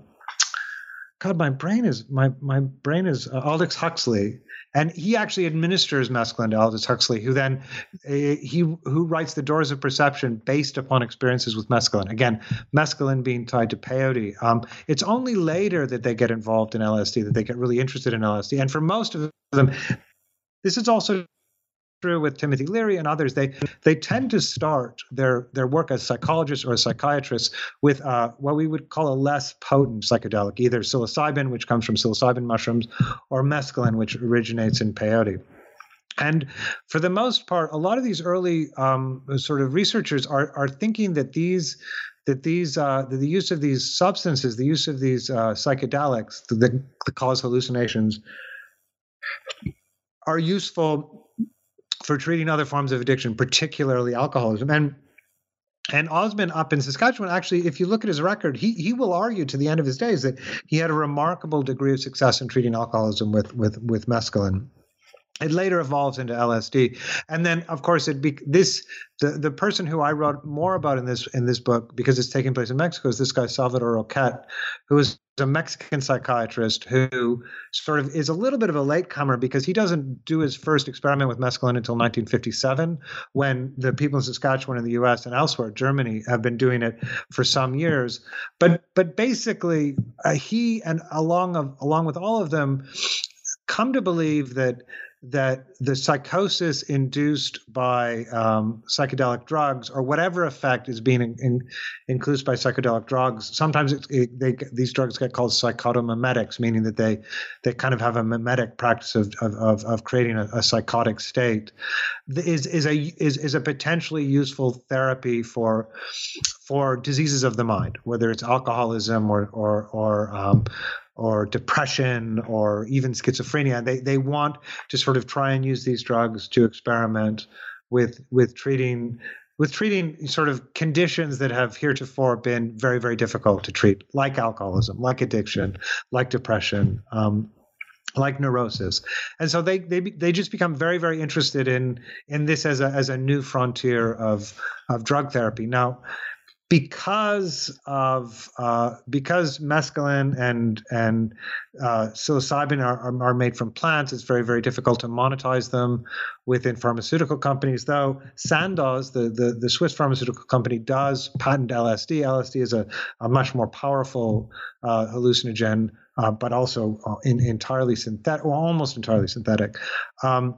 God, my brain is my my brain is uh, Aldous Huxley, and he actually administers mescaline to Aldous Huxley, who then uh, he who writes The Doors of Perception based upon experiences with mescaline. Again, mescaline being tied to peyote. Um, it's only later that they get involved in L S D, that they get really interested in L S D, and for most of them, this is also true with Timothy Leary and others. They they tend to start their their work as psychologists or as psychiatrists with uh, what we would call a less potent psychedelic, either psilocybin, which comes from psilocybin mushrooms, or mescaline, which originates in peyote. And for the most part, a lot of these early um, sort of researchers are are thinking that these that these uh, that the use of these substances, the use of these uh, psychedelics that, that cause hallucinations, are useful for treating other forms of addiction, particularly alcoholism. And and Osmond up in Saskatchewan, actually, if you look at his record, he he will argue to the end of his days that he had a remarkable degree of success in treating alcoholism with with with mescaline. It later evolves into L S D, and then, of course, it be, this the the person who I wrote more about in this in this book, because it's taking place in Mexico, is this guy Salvador Roquette, who is a Mexican psychiatrist who sort of is a little bit of a latecomer because he doesn't do his first experiment with mescaline until nineteen fifty-seven, when the people in Saskatchewan in the U S and elsewhere, Germany, have been doing it for some years. But but basically, uh, he and along of along with all of them, come to believe that. that the psychosis induced by um, psychedelic drugs, or whatever effect is being in, in, inclusive by psychedelic drugs, sometimes it, it, they, these drugs get called psychotomimetics, meaning that they they kind of have a mimetic practice of of, of creating a, a psychotic state, is is a is is a potentially useful therapy for for diseases of the mind, whether it's alcoholism or or or um, or depression or even schizophrenia. They they want to sort of try and use these drugs to experiment with with treating with treating sort of conditions that have heretofore been very, very difficult to treat, like alcoholism, like addiction, like depression, um, like neurosis. And so they they they just become very, very interested in in this as a as a new frontier of of drug therapy. Now, because of uh, because mescaline and and uh, psilocybin are, are are made from plants, it's very, very difficult to monetize them within pharmaceutical companies. Though Sandoz, the the, the Swiss pharmaceutical company, does patent L S D. L S D is a, a much more powerful uh, hallucinogen, uh, but also uh, in, entirely synthetic, or almost entirely synthetic. Um,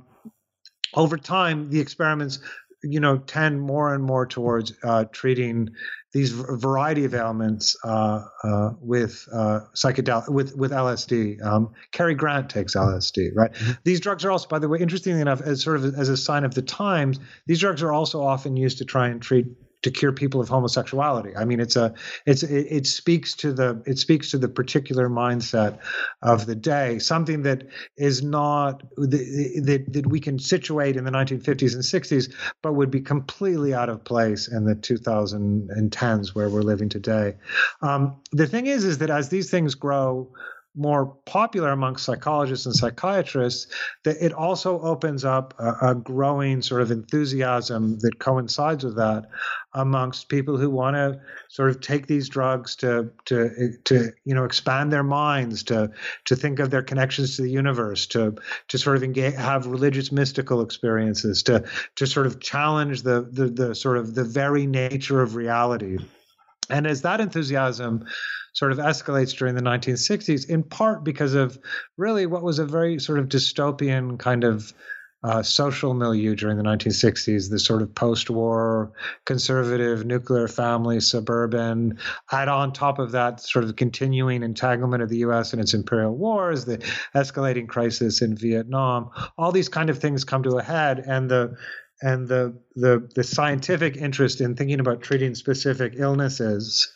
over time, the experiments, you know, tend more and more towards uh, treating these variety of ailments uh, uh, with uh, psychedelic with with L S D. Um, Cary Grant takes L S D, right? Mm-hmm. These drugs are also, by the way, interestingly enough, as sort of as a sign of the times, these drugs are also often used to try and treat to cure people of homosexuality. I mean, it's a it's it, it speaks to the it speaks to the particular mindset of the day, something that is not that that we can situate in the nineteen fifties and sixties, but would be completely out of place in the two thousand tens where we're living today. Um, the thing is, is that as these things grow more popular amongst psychologists and psychiatrists, that it also opens up a, a growing sort of enthusiasm that coincides with that amongst people who want to sort of take these drugs to to to you know expand their minds, to to think of their connections to the universe, to to sort of engage, have religious mystical experiences, to to sort of challenge the the the sort of the very nature of reality. And as that enthusiasm sort of escalates during the nineteen sixties, in part because of really what was a very sort of dystopian kind of uh, social milieu during the nineteen sixties, the sort of post-war conservative nuclear family, suburban, add on top of that sort of continuing entanglement of the U S and its imperial wars, the escalating crisis in Vietnam, all these kind of things come to a head, and the and the the the scientific interest in thinking about treating specific illnesses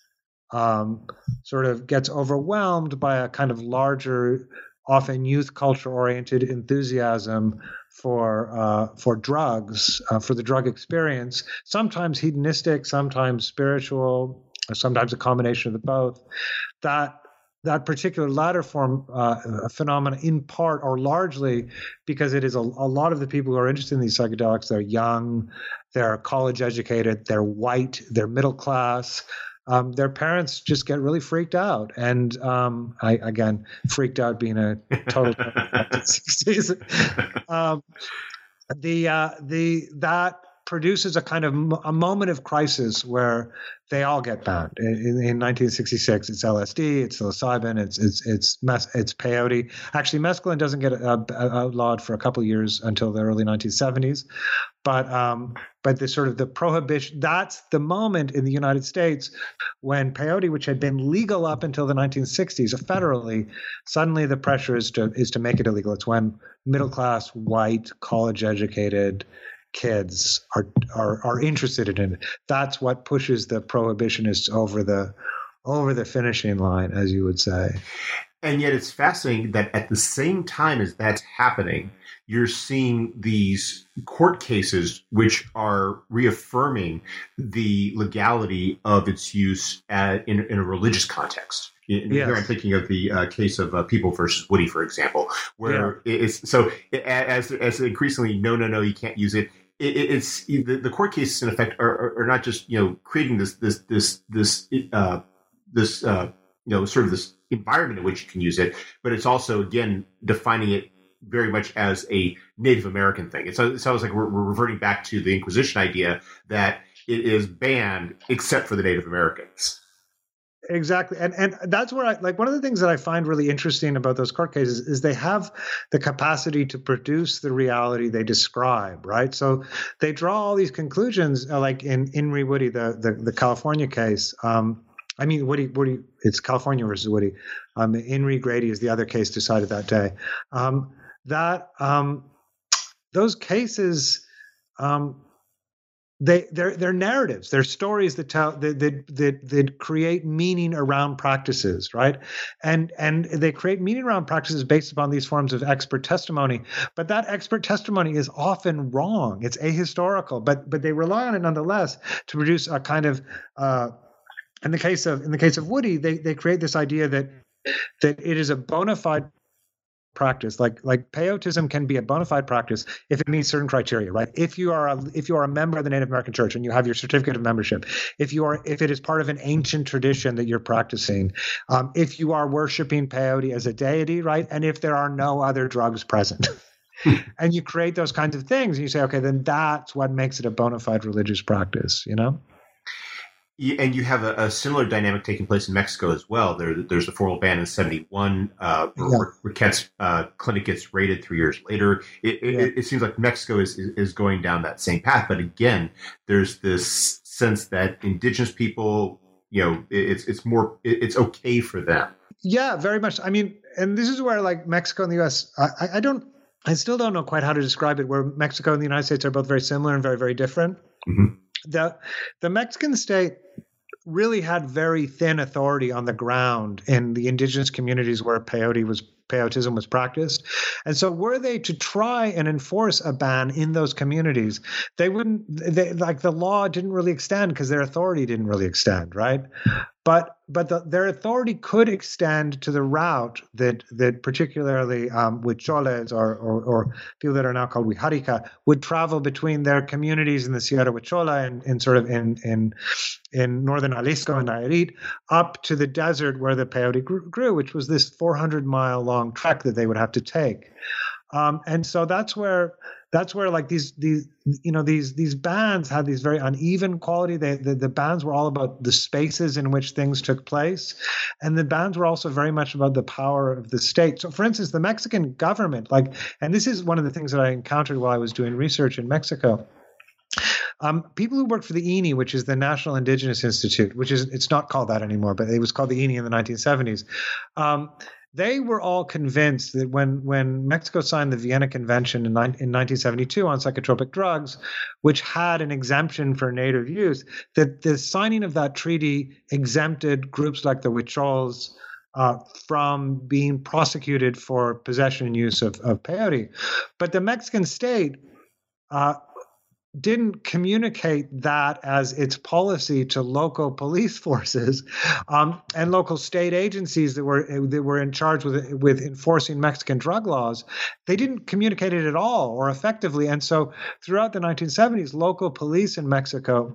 um, sort of gets overwhelmed by a kind of larger, often youth culture-oriented enthusiasm for uh, for drugs, uh, for the drug experience, sometimes hedonistic, sometimes spiritual, or sometimes a combination of the both. That that particular latter form uh, phenomena, in part or largely because it is a, a lot of the people who are interested in these psychedelics, they're young, they're college educated, they're white, they're middle class. Um, their parents just get really freaked out. And um, I, again, freaked out being a total sixties. Um, the, uh, the, that produces a kind of a moment of crisis where they all get banned. In, in nineteen sixty-six, it's L S D, it's psilocybin, it's it's it's mes- it's peyote. Actually, mescaline doesn't get uh, outlawed for a couple of years until the early nineteen seventies. But um, but the sort of the prohibition, that's the moment in the United States when peyote, which had been legal up until the nineteen sixties federally, suddenly the pressure is to is to make it illegal. It's when middle class, white, college educated kids are, are are interested in it. That's what pushes the prohibitionists over the over the finishing line, as you would say. And yet it's fascinating that at the same time as that's happening, you're seeing these court cases which are reaffirming the legality of its use at, in, in a religious context. And yes. Here I'm thinking of the uh, case of uh, People versus Woody, for example, where yeah. it's so it, as as increasingly no, no, no, you can't use it. It, it's the, the court cases in effect are, are, are not just you know creating this this this this uh, this uh, you know sort of this environment in which you can use it, but it's also again defining it very much as a Native American thing. It sounds, it sounds like we're, we're reverting back to the Inquisition idea that it is banned except for the Native Americans. Exactly. And and that's where I like one of the things that I find really interesting about those court cases is they have the capacity to produce the reality they describe, right? So they draw all these conclusions, uh, like in Inri Woody, the, the the California case. Um, I mean, Woody, Woody, it's California versus Woody. Um, Inri Grady is the other case decided that day. Um, that um, those cases. Um, they they're they're narratives, they're stories that tell that that that, that create meaning around practices, right? And and they create meaning around practices based upon these forms of expert testimony. But that expert testimony is often wrong. It's ahistorical, but but they rely on it nonetheless to produce a kind of uh, in the case of in the case of Woody, they they create this idea that that it is a bona fide practice, like like peyotism can be a bona fide practice if it meets certain criteria, right? If you are a, if you are a member of the Native American Church and you have your certificate of membership, if you are if it is part of an ancient tradition that you're practicing, um, if you are worshiping peyote as a deity, right, and if there are no other drugs present. And you create those kinds of things, and you say, okay, then that's what makes it a bona fide religious practice, you know? And you have a, a similar dynamic taking place in Mexico as well. There, there's the formal ban in seventy-one. Uh, Yeah. Riquette's uh, clinic gets raided three years later. It, it, Yeah. it seems like Mexico is, is, is going down that same path. But again, there's this sense that indigenous people, you know, it, it's it's more it, it's okay for them. Yeah, very much. I mean, and this is where like Mexico and the U S, I, I don't, I still don't know quite how to describe it, where Mexico and the United States are both very similar and very, very different. Mm-hmm. The the Mexican state really had very thin authority on the ground in the indigenous communities where peyote was peyotism was practiced. And so were they to try and enforce a ban in those communities, they wouldn't they, like the law didn't really extend because their authority didn't really extend, right? But but the, their authority could extend to the route that that particularly um, Huicholes or, or or people that are now called Wixárika would travel between their communities in the Sierra Huichola and, and sort of in in in northern Jalisco and Nayarit up to the desert where the peyote grew, grew which was this four hundred mile long trek that they would have to take. Um, and so that's where that's where like these these you know these these bands had these very uneven quality. They, the the bands were all about the spaces in which things took place, and the bands were also very much about the power of the state. So, for instance, the Mexican government, like, and this is one of the things that I encountered while I was doing research in Mexico. Um, people who worked for the I N I, which is the National Indigenous Institute, which is it's not called that anymore, but it was called the I N I in the nineteen seventies. Um, They were all convinced that when, when Mexico signed the Vienna Convention in, in nineteen seventy-two on psychotropic drugs, which had an exemption for native use, that the signing of that treaty exempted groups like the Huichols uh, from being prosecuted for possession and use of, of peyote. But the Mexican state uh, didn't communicate that as its policy to local police forces um, and local state agencies that were that were in charge with with enforcing Mexican drug laws. They didn't communicate it at all or effectively, and so throughout the nineteen seventies, local police in Mexico,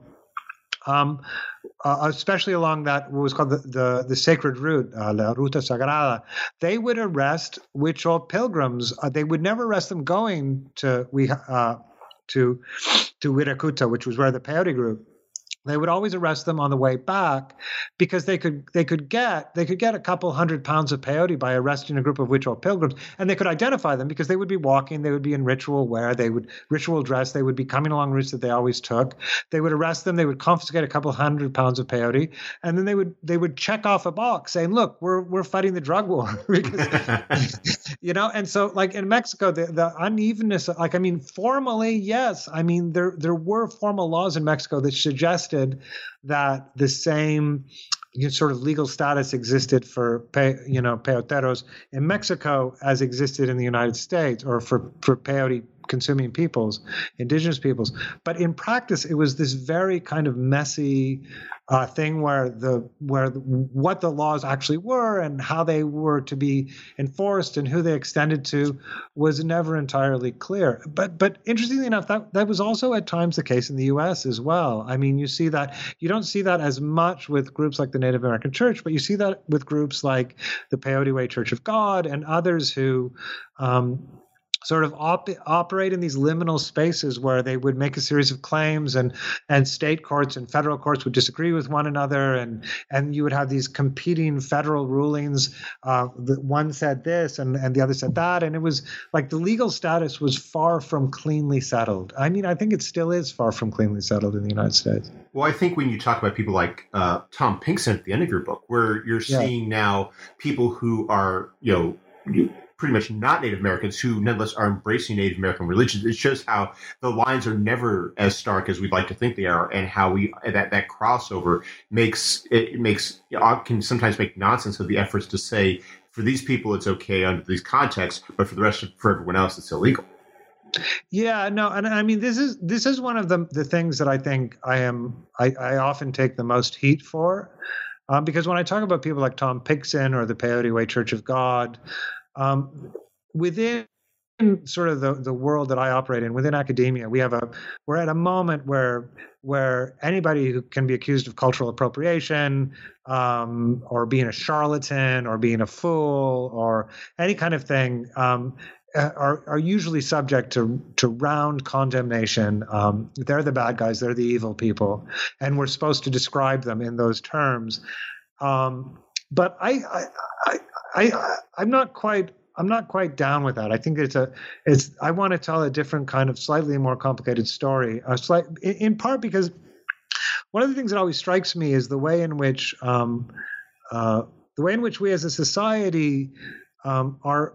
um, uh, especially along that what was called the the, the sacred route, uh, La Ruta Sagrada, they would arrest Huichol pilgrims. Uh, they would never arrest them going to we. Uh, to to Huiracuta, which was where the peyote grew. They would always arrest them on the way back because they could they could get they could get a couple hundred pounds of peyote by arresting a group of Huichol pilgrims, and they could identify them because they would be walking, they would be in ritual wear, they would ritual dress, they would be coming along routes that they always took. They would arrest them, they would confiscate a couple hundred pounds of peyote, and then they would they would check off a box saying, "Look, we're we're fighting the drug war," because you know. And so, like in Mexico, the the unevenness, like I mean, formally, yes, I mean there there were formal laws in Mexico that suggested that the same you know, sort of legal status existed for pe, you know peyoteros in Mexico as existed in the United States, or for for peyote consuming peoples, indigenous peoples. But in practice, it was this very kind of messy uh, thing where the where the, what the laws actually were and how they were to be enforced and who they extended to was never entirely clear. But but interestingly enough, that that was also at times the case in the U S as well. I mean, you see that you don't see that as much with groups like the Native American Church, but you see that with groups like the Peyote Way Church of God and others who um, sort of op- operate in these liminal spaces where they would make a series of claims, and and state courts and federal courts would disagree with one another, and and you would have these competing federal rulings. Uh, that one said this and, and the other said that, and it was like the legal status was far from cleanly settled. I mean, I think it still is far from cleanly settled in the United States. Well, I think when you talk about people like uh, Tom Pinkson at the end of your book, where you're Yeah. seeing now people who are, you know, pretty much not Native Americans who nonetheless are embracing Native American religions. It shows how the lines are never as stark as we'd like to think they are, and how we that that crossover makes it makes can sometimes make nonsense of the efforts to say for these people it's okay under these contexts, but for the rest of for everyone else it's illegal. Yeah, no, and I mean this is this is one of the the things that I think I am I, I often take the most heat for, um, because when I talk about people like Tom Pigson or the Peyote Way Church of God, um, within sort of the the world that I operate in, within academia, we have a we're at a moment where where anybody who can be accused of cultural appropriation, um, or being a charlatan, or being a fool, or any kind of thing. Um, Are, are usually subject to to round condemnation. Um, they're the bad guys. They're the evil people, and we're supposed to describe them in those terms. Um, but I, I, I, I, I'm not quite. I'm not quite down with that. I think it's a. It's. I want to tell a different kind of, slightly more complicated story. A slight, in, in part because one of the things that always strikes me is the way in which, um, uh, the way in which we as a society um, are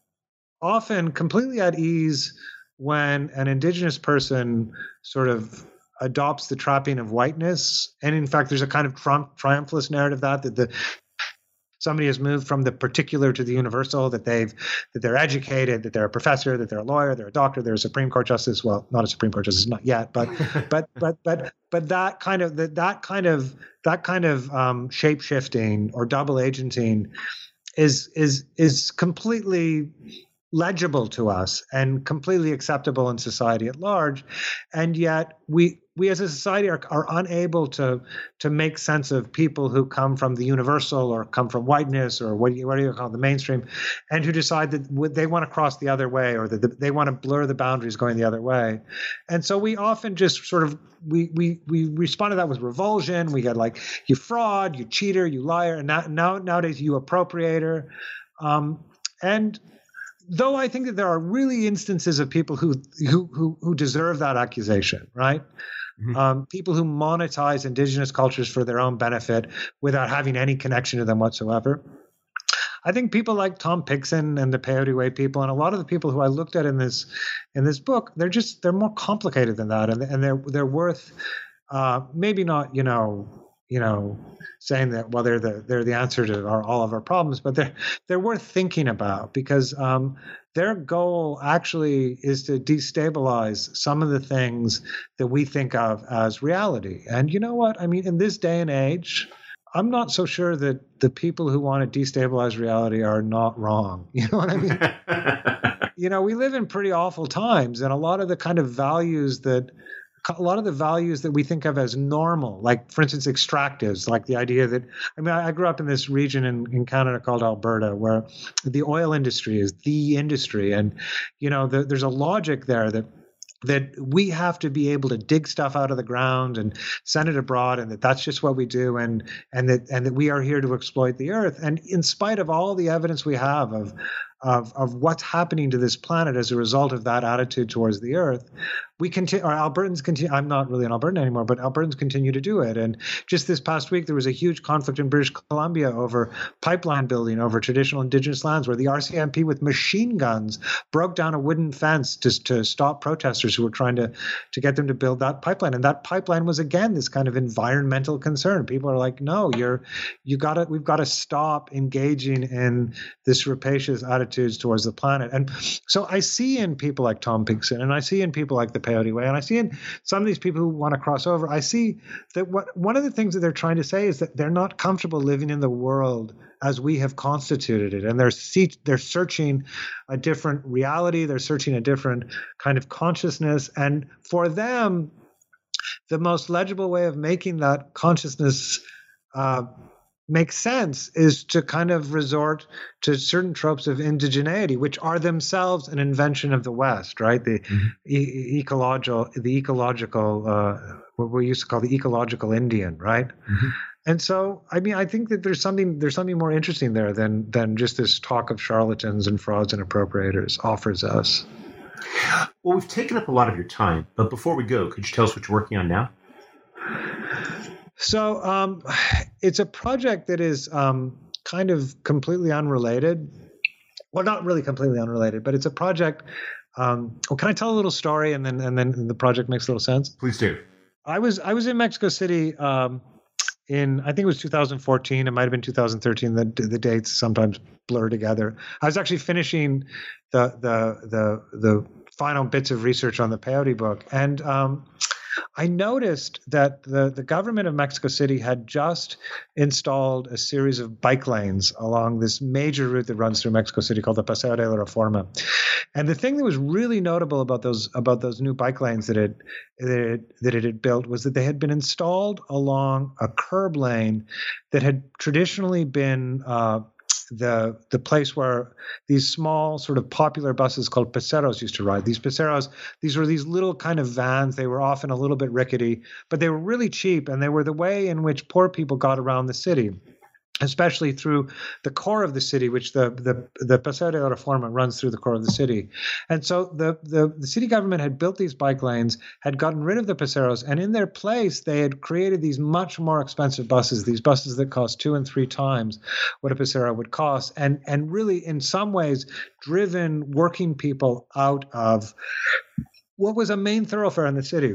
often completely at ease when an indigenous person sort of adopts the trapping of whiteness. And in fact, there's a kind of tri- triumphalist narrative that, that the somebody has moved from the particular to the universal, that they've that they're educated, that they're a professor, that they're a lawyer, they're a doctor, they're a Supreme Court justice. Well, not a Supreme Court justice, not yet, but but but but but that kind of that that kind of that kind of um, shape shifting or double agenting is is is completely legible to us and completely acceptable in society at large, and yet we we as a society are, are unable to to make sense of people who come from the universal or come from whiteness or what do you, what do you call it, the mainstream, and who decide that they want to cross the other way or that they want to blur the boundaries going the other way. And so we often just sort of we we we respond to that with revulsion. We get like, you fraud, you cheater, you liar, and now, now nowadays you appropriator, um, and though I think that there are really instances of people who who who, who deserve that accusation, right? Mm-hmm. Um, people who monetize indigenous cultures for their own benefit without having any connection to them whatsoever. I think people like Tom Pigson and the Peyote Way people, and a lot of the people who I looked at in this in this book, they're just they're more complicated than that, and and they're they're worth uh, maybe not you know. you know, saying that, well, they're the they're the answer to our, all of our problems, but they're they're worth thinking about because um, their goal actually is to destabilize some of the things that we think of as reality. And you know what? I mean, in this day and age, I'm not so sure that the people who want to destabilize reality are not wrong. You know what I mean? You know, we live in pretty awful times, and a lot of the kind of values that a lot of the values that we think of as normal, like, for instance, extractives, like the idea that, I mean, I grew up in this region in, in Canada called Alberta, where the oil industry is the industry. And, you know, the, there's a logic there that that we have to be able to dig stuff out of the ground and send it abroad, and that that's just what we do, and and that and that we are here to exploit the earth. And in spite of all the evidence we have of of of what's happening to this planet as a result of that attitude towards the earth, we continue, or Albertans continue, I'm not really an Albertan anymore, but Albertans continue to do it. And just this past week, there was a huge conflict in British Columbia over pipeline building over traditional indigenous lands, where the R C M P with machine guns broke down a wooden fence to, to stop protesters who were trying to, to get them to build that pipeline. And that pipeline was, again, this kind of environmental concern. People are like, no, you're, you gotta, we've got to stop engaging in this rapacious attitudes towards the planet. And so I see in people like Tom Pigson, and I see in people like the Peyote Way, and I see in some of these people who want to cross over, I see that what one of the things that they're trying to say is that they're not comfortable living in the world as we have constituted it, and they're see, they're searching a different reality, they're searching a different kind of consciousness, and for them, the most legible way of making that consciousness uh, make sense is to kind of resort to certain tropes of indigeneity, which are themselves an invention of the West, right? The mm-hmm. e- ecological, the ecological, uh, what we used to call the ecological Indian, right? Mm-hmm. And so, I mean, I think that there's something there's something more interesting there than than just this talk of charlatans and frauds and appropriators offers us. Well, we've taken up a lot of your time, but before we go, could you tell us what you're working on now? So um, it's a project that is um, kind of completely unrelated. well, not really completely unrelated, but it's a project. Um, well, can I tell a little story and then and then the project makes a little sense? Please do. I was I was in Mexico City um, in I think it was two thousand fourteen. It might have been two thousand thirteen. The the dates sometimes blur together. I was actually finishing the the the the final bits of research on the Peyote book, and um, I noticed that the, the government of Mexico City had just installed a series of bike lanes along this major route that runs through Mexico City called the Paseo de la Reforma. And the thing that was really notable about those about those new bike lanes that it that it, that it had built was that they had been installed along a curb lane that had traditionally been uh, the the place where these small sort of popular buses called peceros used to ride. These peceros, these were these little kind of vans. They were often a little bit rickety, but they were really cheap, and they were the way in which poor people got around the city, especially through the core of the city, which the the the Paseo de la Reforma runs through the core of the city. And so the, the the city government had built these bike lanes, had gotten rid of the Paseros, and in their place, they had created these much more expensive buses, these buses that cost two and three times what a Pasero would cost, and and really, in some ways, driven working people out of what was a main thoroughfare in the city.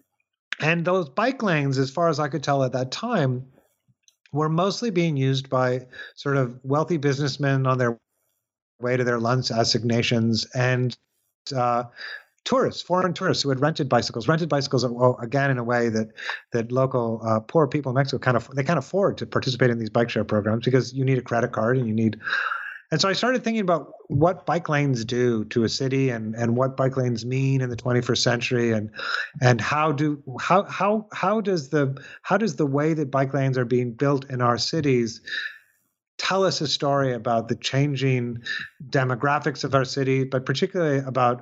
And those bike lanes, as far as I could tell at that time, were mostly being used by sort of wealthy businessmen on their way to their lunch assignations and uh, tourists, foreign tourists who had rented bicycles, rented bicycles, well, again, in a way that that local uh, poor people in Mexico kind of, they can't afford to participate in these bike share programs because you need a credit card and you need. And so I started thinking about what bike lanes do to a city and, and what bike lanes mean in the twenty-first century, and and how do how how how does the how does the way that bike lanes are being built in our cities tell us a story about the changing demographics of our city, but particularly about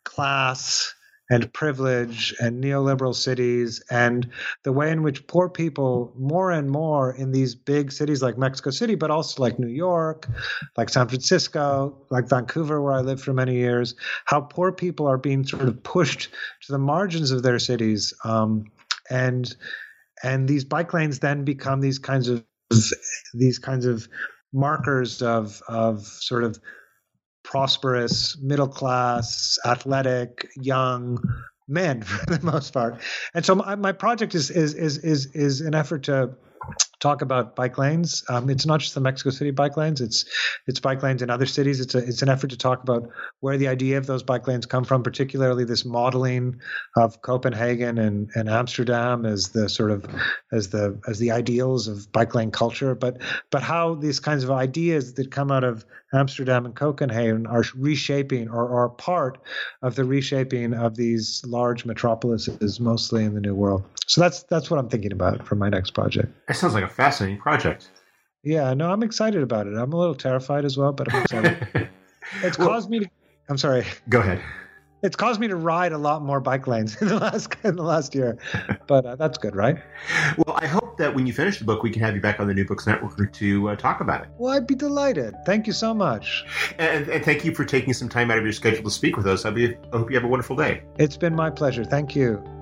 class and privilege and neoliberal cities, and the way in which poor people more and more in these big cities like Mexico City, but also like New York, like San Francisco, like Vancouver, where I lived for many years, how poor people are being sort of pushed to the margins of their cities. Um, and and these bike lanes then become these kinds of these kinds of markers of of sort of prosperous, middle class, athletic, young men for the most part. And so my, my project is is is is is an effort to talk about bike lanes. Um, it's not just the Mexico City bike lanes. It's it's bike lanes in other cities. It's a it's an effort to talk about where the idea of those bike lanes come from, particularly this modeling of Copenhagen and, and Amsterdam as the sort of as the as the ideals of bike lane culture, but but how these kinds of ideas that come out of Amsterdam and Copenhagen are reshaping or are part of the reshaping of these large metropolises, mostly in the New World. So that's that's what I'm thinking about for my next project. That sounds like a fascinating project. Yeah, no, I'm excited about it. I'm a little terrified as well, but I'm excited. It's well, caused me to. I'm sorry. Go ahead. It's caused me to ride a lot more bike lanes in the last in the last year, but uh, that's good, right? Well, I hope that when you finish the book, we can have you back on the New Books Network to uh, talk about it. Well, I'd be delighted. Thank you so much. And, and thank you for taking some time out of your schedule to speak with us. I, be, I hope you have a wonderful day. It's been my pleasure. Thank you.